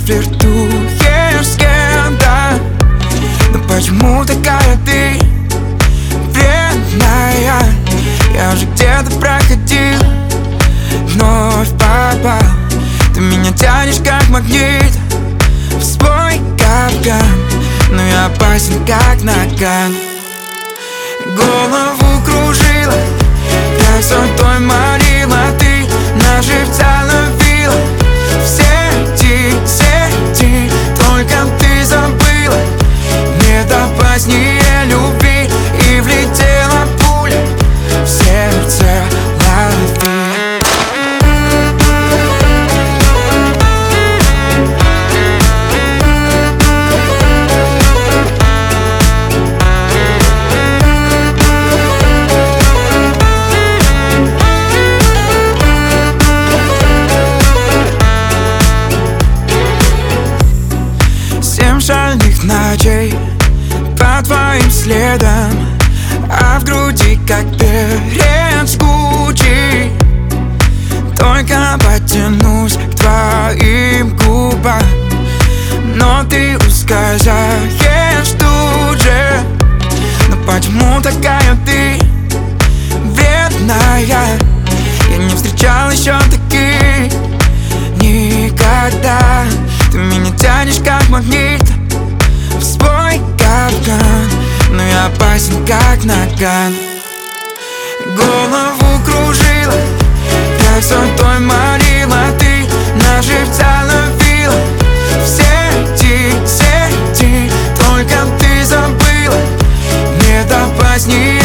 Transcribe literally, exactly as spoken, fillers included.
флиртуешь с кем-то, но почему такая ты вредная? Я уже где-то проходил, вновь попал. Ты меня тянешь как магнит в свой капкан, но я опасен как наган. Голову кружила, красотой манила, ты на живца ловила. В сети, сети, только ты забыла. Нет опаснее любви, и влетела пуля в сердце лови. Шальных ночей по твоим следам, а в груди как перец жгучий. Только потянусь к твоим губам, но ты ускользаешь тут же. Но почему такая ты вредная? Я не встречал еще таких никогда. Ты меня тянешь как магнит в свой капкан, но я опасен как наган. Голову кружила, красотой манила, ты на живца ловила. В сети, сети, только ты забыла. Нет опаснее